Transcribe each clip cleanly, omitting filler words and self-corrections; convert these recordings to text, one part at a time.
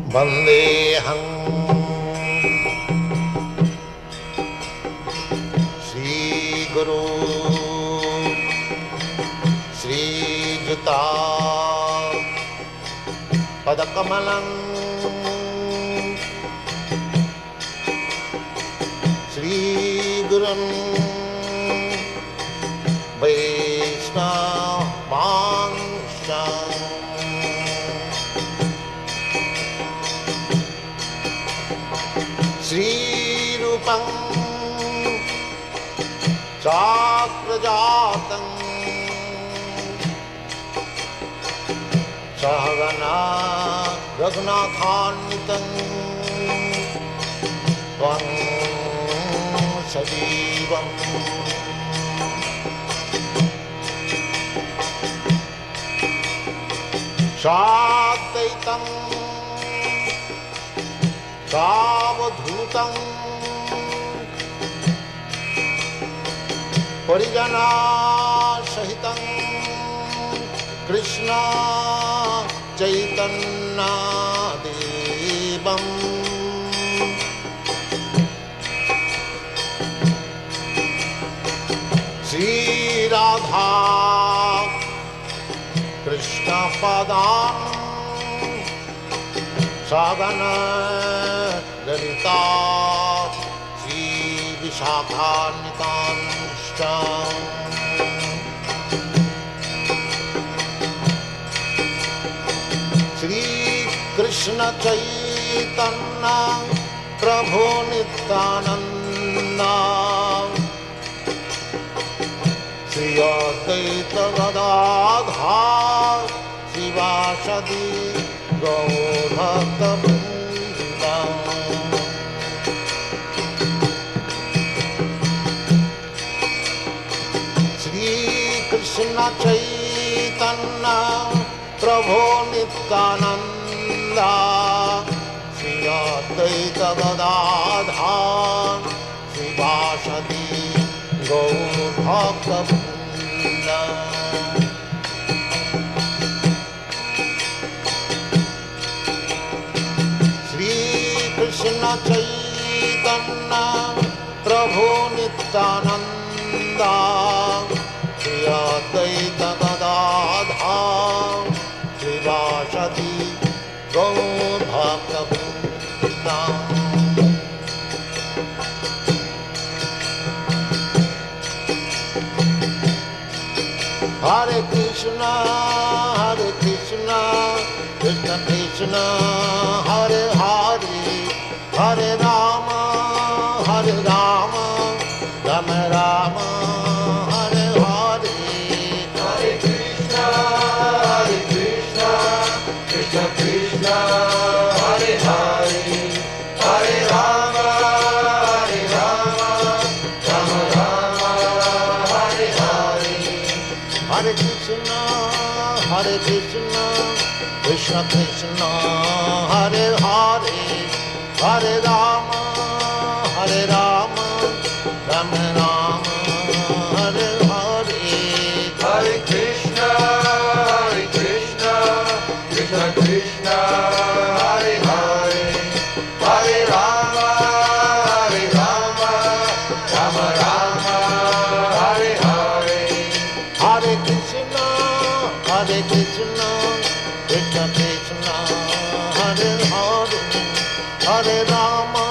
वन्देऽहं श्रीगुरु श्रीयुता पदकमलं श्रीगुरुं वैष्णवांश्च श्रीरूपं चाक्रजातं सहगना रघुनाथान्वितं त्वं सजीवम् साद्वैतं सावधूतं परिजनसहितं कृष्ण चैतन्यदेवं श्रीराधा कृष्णपदां सगन ललिता श्रीविशाखान्वितांश्च श्रीकृष्ण चैतन्य प्रभु नित्यानन्द श्री अद्वैत गदाधर शिवासदि गौरभक्तवृन्द श्रीकृष्ण चैतन्य प्रभु नित्यानन्द श्री अद्वैत गदाधर शिवासदि गौरभक्तवृन्द श्रीकृष्ण चैतन्य प्रभु Nityanand Shri Advaita Gadadhar शिवासदि गौरभक्तवृन्द Hare Krishna, Krishna Krishna, Hare Hare, Hare Rama, Rama Rama, Hare Hare. Hare Krishna, Krishna Krishna, Hare Hare, Hare Rama, Rama Rama, Hare Hare. Hare Krishna, Krishna Krishna, Hare Hare, Hare Rama, Rama Rama, Hare Hare. Hare Krishna, Krishna Krishna, Hare Hare, Hare Rama, Rama Rama, Hare Hare. Hare Krishna, Krishna Krishna, Hare Hare, Hare Rama,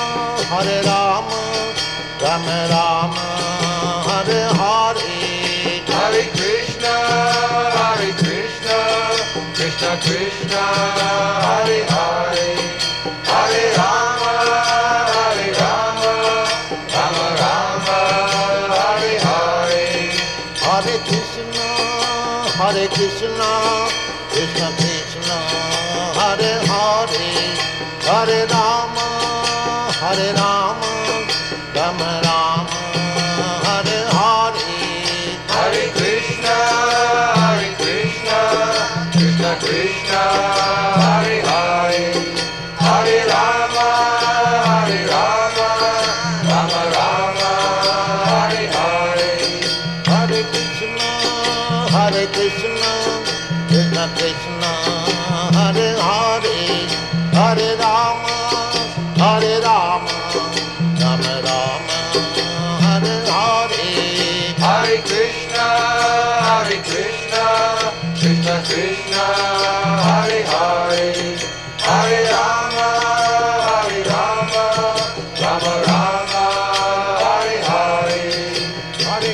Rama Rama, Hare Hare. Hare Krishna, Krishna Krishna, Hare Hare, Hare Rama, Rama Rama, Hare Hare. Hare Krishna, Krishna Krishna, Hare Hare, Hare Rama, Rama Rama, Hare Hare. Hare Krishna, Krishna Krishna, Hare Hare, Hare Rama, Rama Rama, Hare Hare. Hare Krishna, Krishna Krishna, Hare Hare, Hare Krishna Krishna, Hare Hare, Hare Rama, Rama Rama, Hare Hare. Hare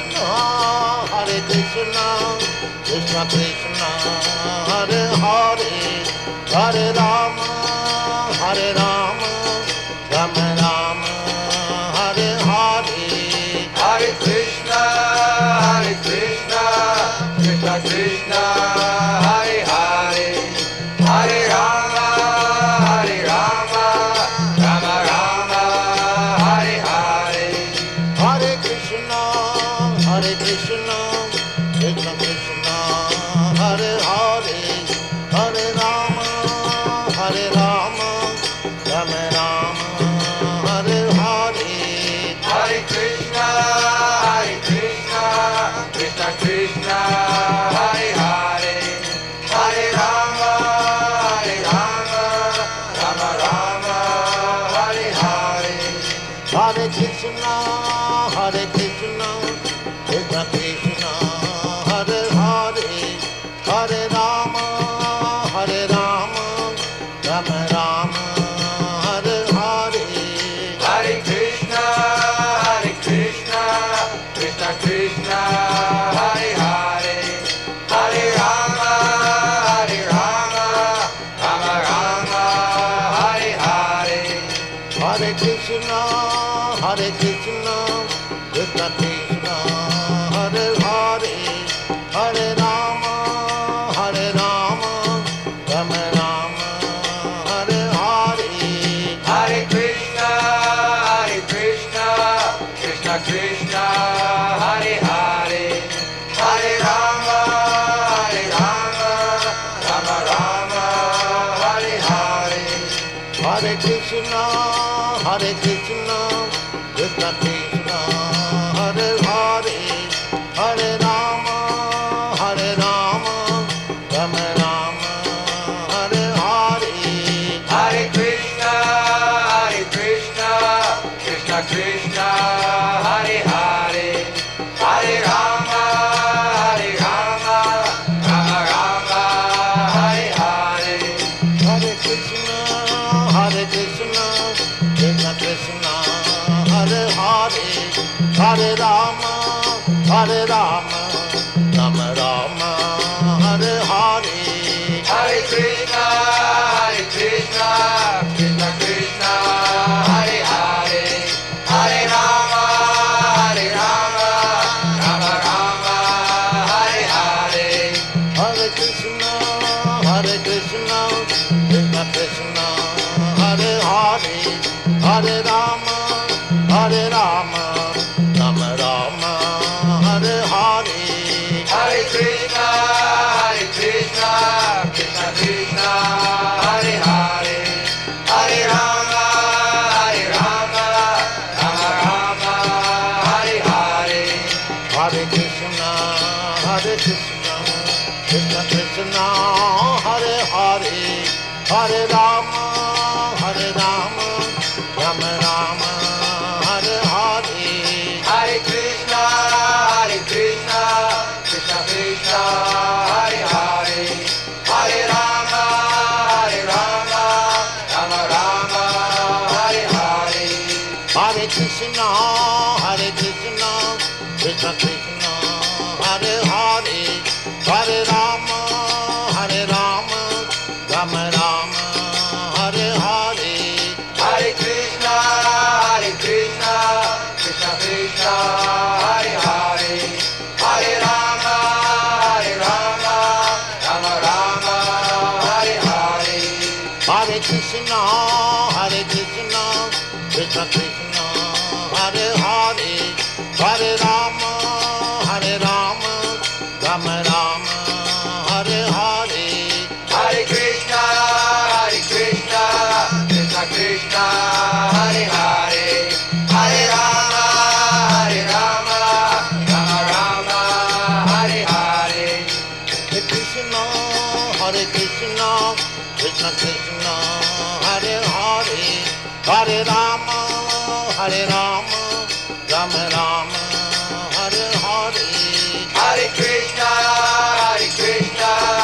Krishna, Krishna Krishna, Hare Hare, Hare Rama, Rama Rama, Hare Hare. Hare Krishna, Krishna Krishna, Hare Hare, Hare Rama, Rama Rama, Hare Hare. Hare Krishna, Krishna Krishna, Hare Hare, Hare Rama, Rama Rama, Hare Hare. Hare Krishna, Krishna Krishna, Hare Hare, Hare Rama, Rama Rama, Hare Hare. Hare Krishna, Krishna Krishna, Hare Hare, Hare Rama, Rama Rama, Hare Hare. Hare Krishna, Krishna Krishna, Hare Hare, Hare Rama, Rama Rama, Hare Hare. Hare Krishna, Krishna Krishna, Hare Hare, Hare Rama, Rama Rama, Hare Hare. Hare Krishna, Krishna Krishna, Hare Hare, Hare Rama, Rama Rama, Hare Hare. Hare Krishna, Krishna Krishna, Hare Hare, Hare Rama, Rama Rama, Hare Hare. Hare Krishna, Krishna Krishna, Hare Hare, Hare Rama, Rama Rama, Hare Hare. Hare Krishna, Krishna Krishna, Hare Hare, Hare Rama, Rama Rama, Hare Hare. Hare Krishna, Krishna Krishna, Hare Hare, Hare Rama, Rama Rama, Hare Hare. Hare Krishna, Krishna Krishna, Hare Hare, Hare Rama, Rama Rama, Hare Hare. Hare Krishna, Krishna Krishna, Hare Hare, Hare Rama, Rama Rama, Hare Hare. Hare Krishna, Krishna Krishna, Hare Hare, Hare Rama, Rama Rama, Hare Hare. Hare Krishna, Krishna Krishna, Hare Hare, Hare Rama, Rama Rama, Hare Hare. Hare Krishna, Krishna Krishna, Hare Hare, Hare Rama, Rama Rama, Hare Hare. Hare Krishna, Krishna Krishna, Hare Hare, Hare Rama, Rama Rama, Hare Hare. Hare Krishna, Krishna Krishna, Hare Hare, Hare Rama, Rama Rama, Hare Hare. Hare Krishna, Krishna Krishna, Hare Hare, Hare Rama, Rama Rama, Hare Hare. Hare Krishna, Krishna Krishna, Hare Hare, Hare Rama, Rama Rama, Hare Hare. Hare Krishna, Krishna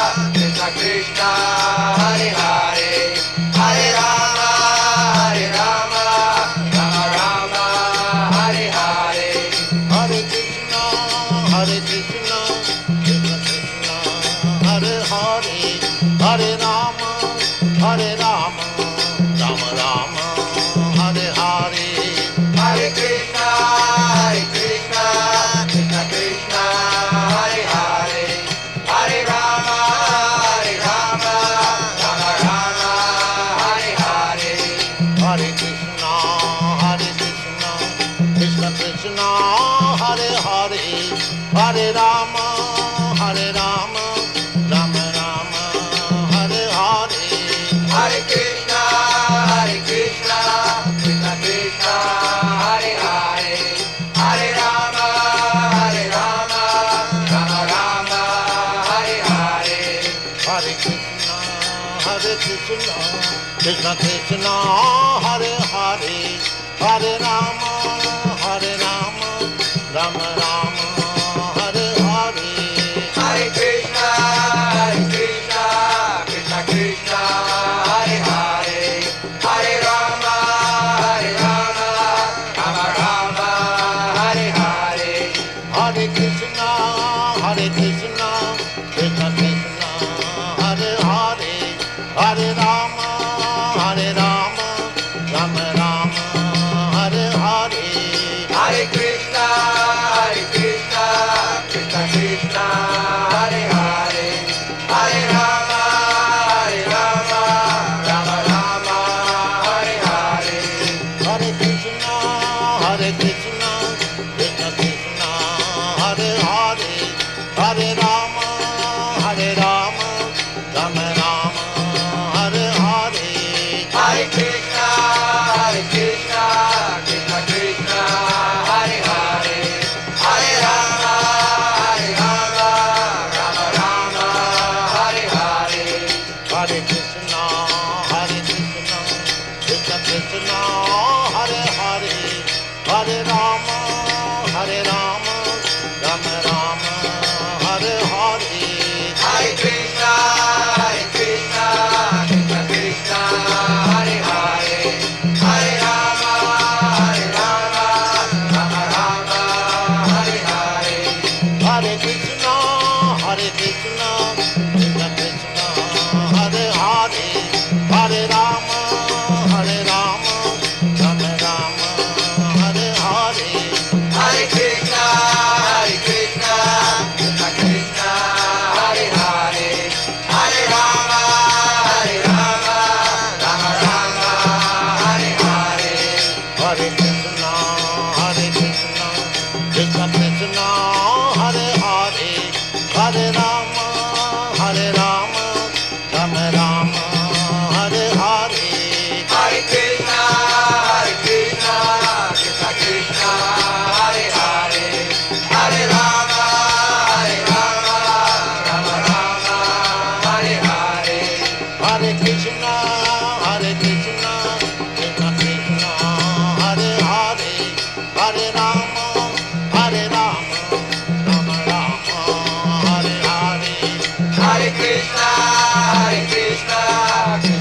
Hare Rama, Hare Rama, Rama Rama, Hare Hare. Hare Krishna, Krishna Krishna, Hare Hare, Hare Rama, Rama Rama, Hare Hare. Hare Krishna, Krishna Krishna, Hare Hare, Hare Rama, Rama Rama, Hare Hare. Hare Krishna, Krishna Krishna, Hare Hare, Hare Rama, Rama Rama, Hare Hare. Hare Krishna, Krishna Krishna, Hare Hare, Hare Rama, Rama Rama, Hare Hare. Hare Krishna, Krishna Krishna, Hare Hare, Hare Rama, Rama Rama, Hare Hare. Hare Krishna, Krishna Krishna, Hare Hare, Hare Rama, Rama Rama, Hare Hare. Hare Krishna, Krishna Krishna, Hare Hare, Hare Rama, Rama Rama, Hare Hare. Hare Krishna, Krishna Krishna, Hare Hare, Hare Rama, Rama Rama, Hare Hare. Hare Krishna, Krishna Krishna, Hare Hare, Hare Rama, Rama Rama, Hare Hare. Hare Krishna, Krishna Krishna, Hare Hare, Hare Rama, Rama Rama, Hare Hare. Hare Krishna, Krishna Krishna, Hare Hare, Hare Rama, Rama Rama, Hare Hare. Hare Krishna, Krishna Krishna, Hare Hare, Hare Rama, Rama Rama, Hare Hare. Hare Krishna, Krishna Krishna, Hare Hare, Hare Rama, Rama Rama, Hare Hare. Hare Krishna, Krishna Krishna, Hare Hare, Hare Rama, Rama Rama, Hare Hare. Hare Krishna, Krishna Krishna, Hare Hare, Hare Rama, Rama Rama, Hare Hare. Hare Krishna, Krishna Krishna, Hare Hare, Hare Rama, Rama Rama, Hare Hare. Hare Krishna, Krishna